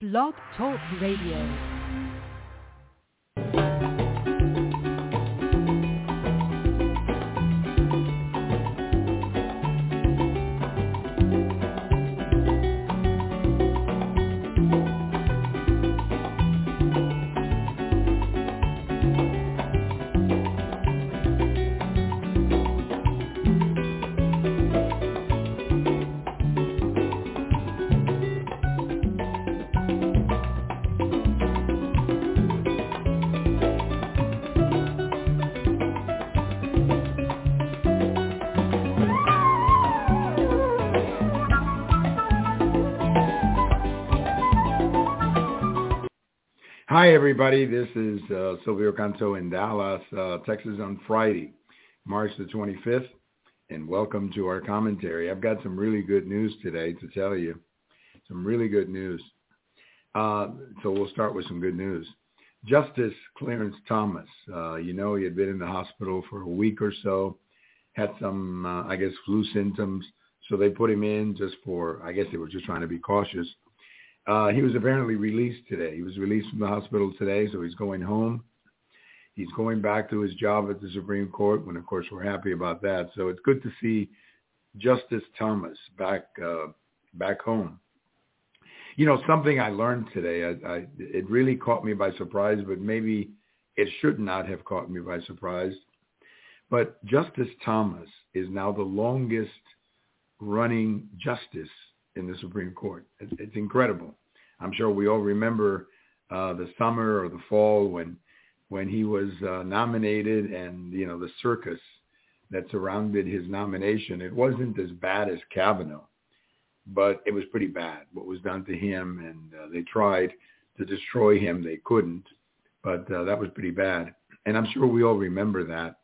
Blog Talk Radio. Hi, everybody. This is Silvio Canto in Dallas, Texas on Friday, March the 25th, and welcome to our commentary. I've got some really good news today to tell you, some really good news. So we'll start with some good news. Justice Clarence Thomas, he had been in the hospital for a week or so, had some, flu symptoms, so they put him in just for, they were just trying to be cautious. He was apparently released today. He was released from the hospital today, so he's going home. He's going back to his job at the Supreme Court, when, of course, we're happy about that. So it's good to see Justice Thomas back home. You know, something I learned today, it really caught me by surprise, but maybe it should not have caught me by surprise. But Justice Thomas is now the longest running justice in the Supreme Court. It's incredible. I'm sure we all remember the summer or the fall when he was nominated, and the circus that surrounded his nomination. It wasn't as bad as Kavanaugh, but it was pretty bad what was done to him, and they tried to destroy him. They couldn't, but that was pretty bad. And I'm sure we all remember that.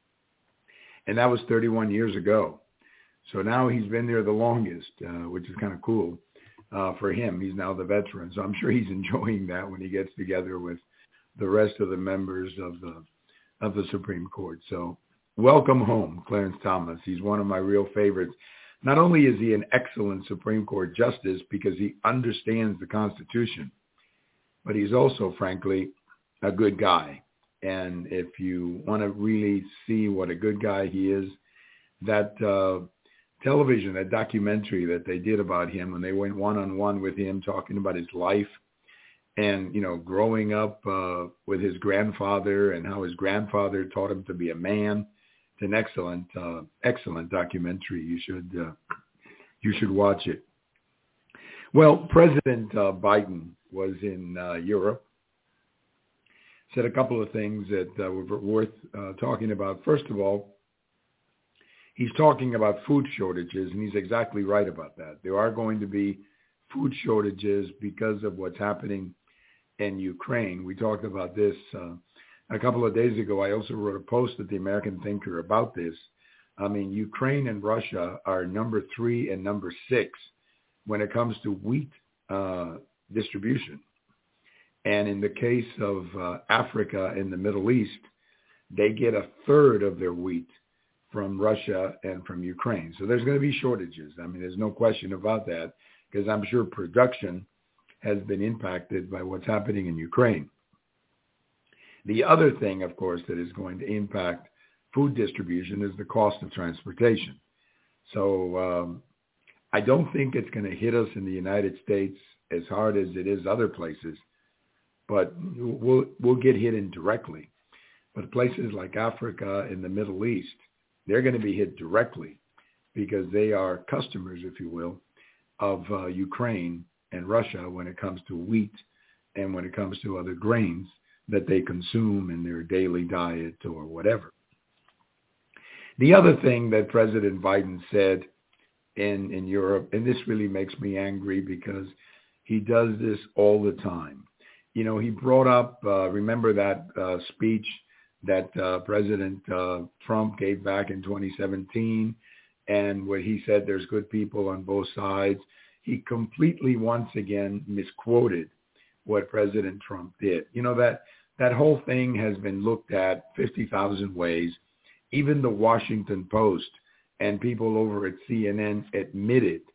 And that was 31 years ago. So now he's been there the longest, which is kind of cool for him. He's now the veteran. So I'm sure he's enjoying that when he gets together with the rest of the members of the Supreme Court. So welcome home, Clarence Thomas. He's one of my real favorites. Not only is he an excellent Supreme Court justice because he understands the Constitution, but he's also, frankly, a good guy. And if you want to really see what a good guy he is, that television, that documentary that they did about him, when they went one-on-one with him, talking about his life and, growing up with his grandfather and how his grandfather taught him to be a man. It's an excellent documentary. You should watch it. Well, President Biden was in Europe, said a couple of things that were worth talking about. First of all, he's talking about food shortages, and he's exactly right about that. There are going to be food shortages because of what's happening in Ukraine. We talked about this a couple of days ago. I also wrote a post at the American Thinker about this. I mean, Ukraine and Russia are number 3 and number 6 when it comes to wheat distribution. And in the case of Africa and the Middle East, they get a third of their wheat from Russia and from Ukraine. So there's going to be shortages. I mean, there's no question about that, because I'm sure production has been impacted by what's happening in Ukraine. The other thing, of course, that is going to impact food distribution is the cost of transportation. So I don't think it's going to hit us in the United States as hard as it is other places, but we'll get hit indirectly. But places like Africa and the Middle East, they're going to be hit directly because they are customers, if you will, of Ukraine and Russia when it comes to wheat and when it comes to other grains that they consume in their daily diet or whatever. The other thing that President Biden said in Europe, and this really makes me angry because he does this all the time. He brought up, remember that speech that President Trump gave back in 2017, and where he said there's good people on both sides. He completely, once again, misquoted what President Trump did. That whole thing has been looked at 50,000 ways. Even the Washington Post and people over at CNN admitted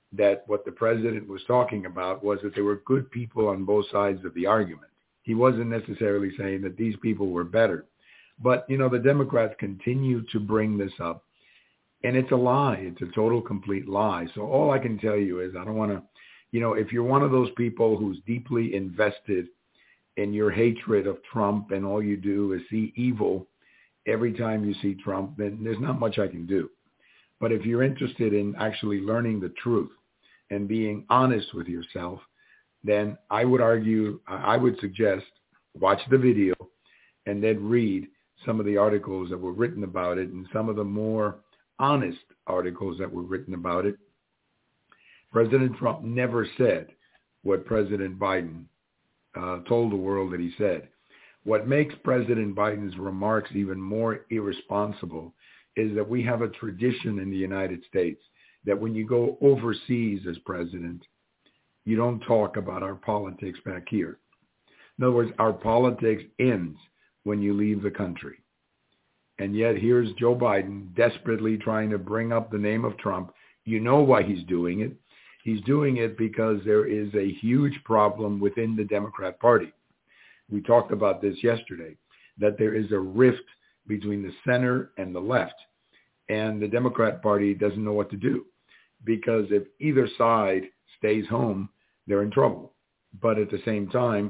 that what the president was talking about was that there were good people on both sides of the argument. He wasn't necessarily saying that these people were better. But, the Democrats continue to bring this up. And it's a lie. It's a total, complete lie. So all I can tell you is I don't want to, if you're one of those people who's deeply invested in your hatred of Trump and all you do is see evil every time you see Trump, then there's not much I can do. But if you're interested in actually learning the truth and being honest with yourself, then I would suggest watch the video and then read some of the articles that were written about it and some of the more honest articles that were written about it. President Trump never said what President Biden told the world that he said. What makes President Biden's remarks even more irresponsible is that we have a tradition in the United States that when you go overseas as president, you don't talk about our politics back here. In other words, our politics ends when you leave the country. And yet here's Joe Biden desperately trying to bring up the name of Trump. You know why he's doing it. He's doing it because there is a huge problem within the Democrat Party. We talked about this yesterday, that there is a rift between the center and the left. And the Democrat Party doesn't know what to do because if either side stays home, they're in trouble. But at the same time,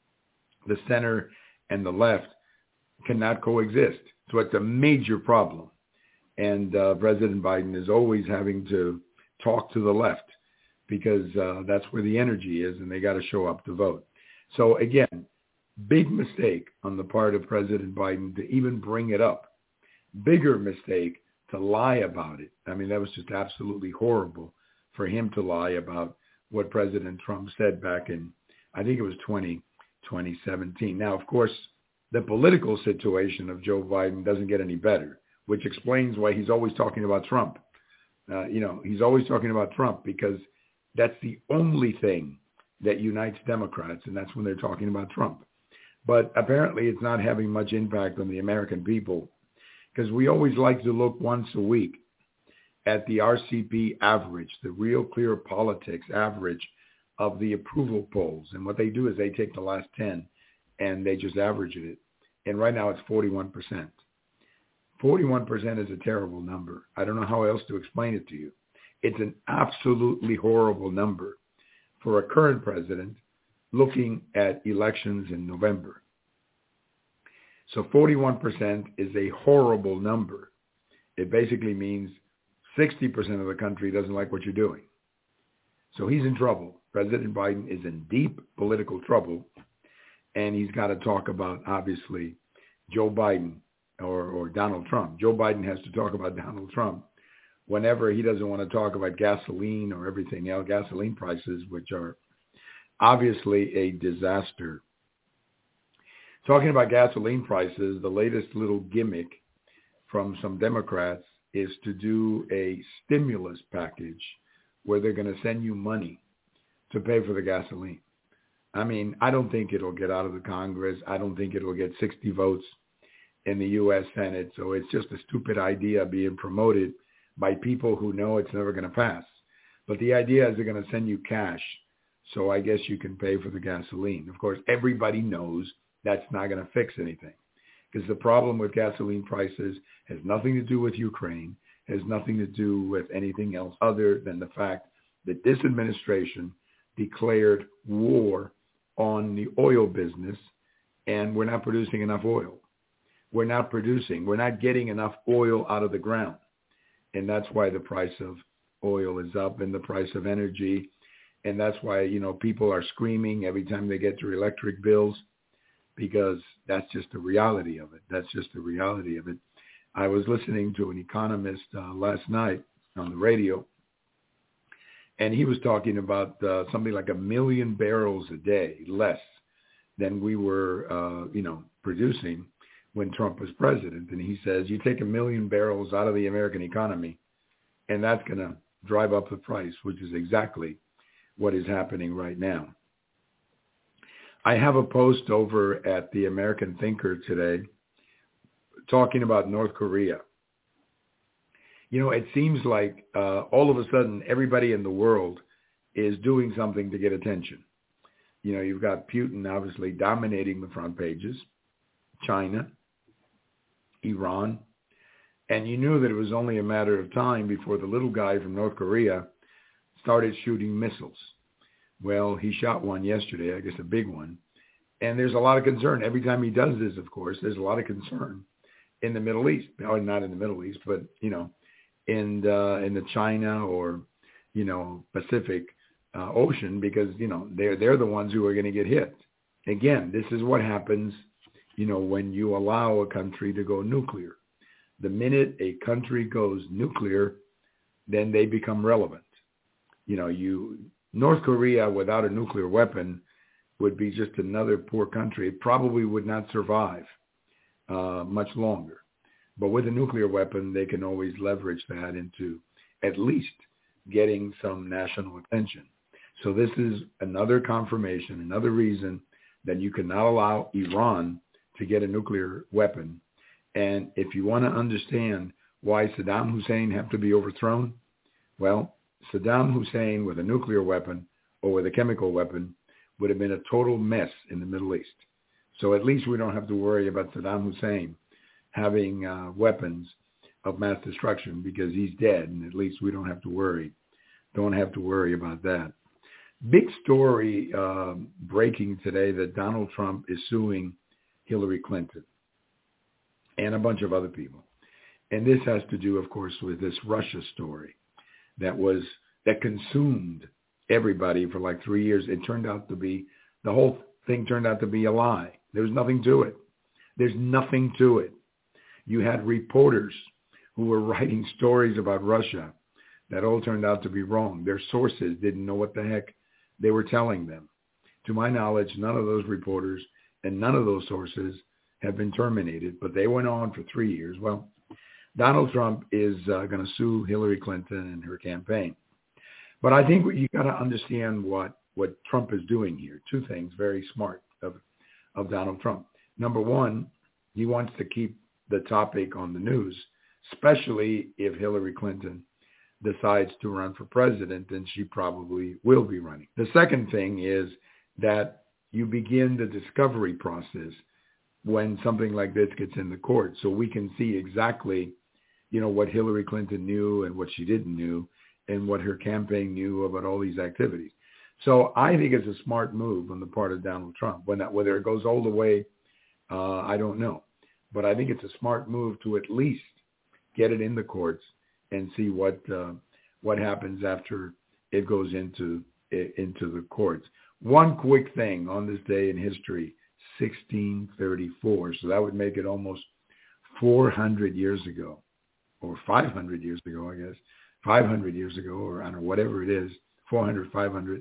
the center and the left cannot coexist. So it's a major problem. And President Biden is always having to talk to the left because that's where the energy is and they got to show up to vote. So again, big mistake on the part of President Biden to even bring it up. Bigger mistake to lie about it. I mean, that was just absolutely horrible for him to lie about what President Trump said back in, I think it was 2017. Now, of course, the political situation of Joe Biden doesn't get any better, which explains why he's always talking about Trump. He's always talking about Trump because that's the only thing that unites Democrats, and that's when they're talking about Trump. But apparently it's not having much impact on the American people because we always like to look once a week at the RCP average, the Real Clear Politics average of the approval polls. And what they do is they take the last 10 and they just average it. And right now it's 41%. 41% is a terrible number. I don't know how else to explain it to you. It's an absolutely horrible number for a current president looking at elections in November. So 41% is a horrible number. It basically means 60% of the country doesn't like what you're doing. So he's in trouble. President Biden is in deep political trouble, and he's got to talk about, obviously, Joe Biden or Donald Trump. Joe Biden has to talk about Donald Trump whenever he doesn't want to talk about gasoline or everything else, gasoline prices, which are obviously a disaster. Talking about gasoline prices, the latest little gimmick from some Democrats is to do a stimulus package where they're going to send you money to pay for the gasoline. I mean, I don't think it'll get out of the Congress. I don't think it'll get 60 votes in the U.S. Senate. So it's just a stupid idea being promoted by people who know it's never going to pass. But the idea is they're going to send you cash. So I guess you can pay for the gasoline. Of course, everybody knows that's not going to fix anything because the problem with gasoline prices has nothing to do with Ukraine, has nothing to do with anything else other than the fact that this administration declared war on the oil business and we're not producing enough oil. We're not getting enough oil out of the ground. And that's why the price of oil is up and the price of energy. And that's why, people are screaming every time they get their electric bills because that's just the reality of it. That's just the reality of it. I was listening to an economist last night on the radio, and he was talking about something like 1 million barrels a day less than we were, producing when Trump was president. And he says, you take 1 million barrels out of the American economy, and that's going to drive up the price, which is exactly what is happening right now. I have a post over at the American Thinker today talking about North Korea. It seems like all of a sudden everybody in the world is doing something to get attention. You've got Putin obviously dominating the front pages, China, Iran, and you knew that it was only a matter of time before the little guy from North Korea started shooting missiles. Well, he shot one yesterday, I guess a big one, and there's a lot of concern. Every time he does this, of course, there's a lot of concern in the Middle East. Or not in the Middle East, but, in the China or, Pacific Ocean, because, they're the ones who are going to get hit. Again, this is what happens, when you allow a country to go nuclear. The minute a country goes nuclear, then they become relevant. North Korea without a nuclear weapon would be just another poor country. It probably would not survive much longer. But with a nuclear weapon, they can always leverage that into at least getting some national attention. So this is another confirmation, another reason that you cannot allow Iran to get a nuclear weapon. And if you want to understand why Saddam Hussein had to be overthrown, well, Saddam Hussein with a nuclear weapon or with a chemical weapon would have been a total mess in the Middle East. So at least we don't have to worry about Saddam Hussein having weapons of mass destruction because he's dead, and at least we don't have to worry about that. Big story breaking today that Donald Trump is suing Hillary Clinton and a bunch of other people. And this has to do, of course, with this Russia story that consumed everybody for like 3 years. The whole thing turned out to be a lie. There was nothing to it. There's nothing to it. You had reporters who were writing stories about Russia that all turned out to be wrong. Their sources didn't know what the heck they were telling them. To my knowledge, none of those reporters and none of those sources have been terminated, but they went on for 3 years. Well, Donald Trump is going to sue Hillary Clinton and her campaign. But I think you got to understand what Trump is doing here. Two things very smart of Donald Trump. Number one, he wants to keep the topic on the news, especially if Hillary Clinton decides to run for president, and she probably will be running. The second thing is that you begin the discovery process when something like this gets in the court, so we can see exactly, what Hillary Clinton knew and what she didn't knew and what her campaign knew about all these activities. So I think it's a smart move on the part of Donald Trump. Whether it goes all the way, I don't know. But I think it's a smart move to at least get it in the courts and see what happens after it goes into the courts. One quick thing on this day in history, 1634. So that would make it almost 400 years ago, or 500 years ago, I guess. 500 years ago, or I don't know, whatever it is, 400, 500,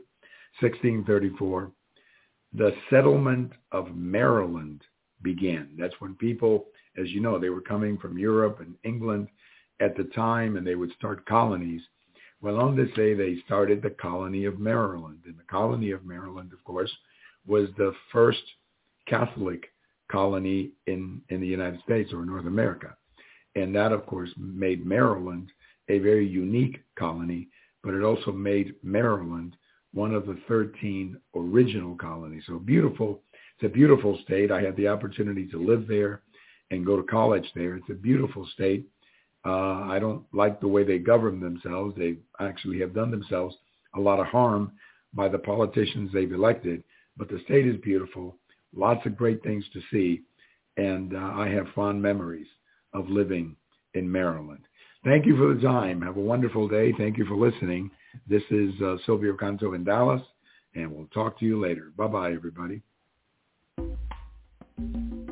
1634, the settlement of Maryland began. That's when people, as you know, they were coming from Europe and England at the time, and they would start colonies. Well, on this day, they started the colony of Maryland. And the colony of Maryland, of course, was the first Catholic colony in the United States or North America. And that, of course, made Maryland a very unique colony, but it also made Maryland one of the 13 original colonies. So beautiful. It's a beautiful state. I had the opportunity to live there and go to college there. It's a beautiful state. I don't like the way they govern themselves. They actually have done themselves a lot of harm by the politicians they've elected. But the state is beautiful. Lots of great things to see. And I have fond memories of living in Maryland. Thank you for the time. Have a wonderful day. Thank you for listening. This is Silvio Canto in Dallas, and we'll talk to you later. Bye-bye, everybody.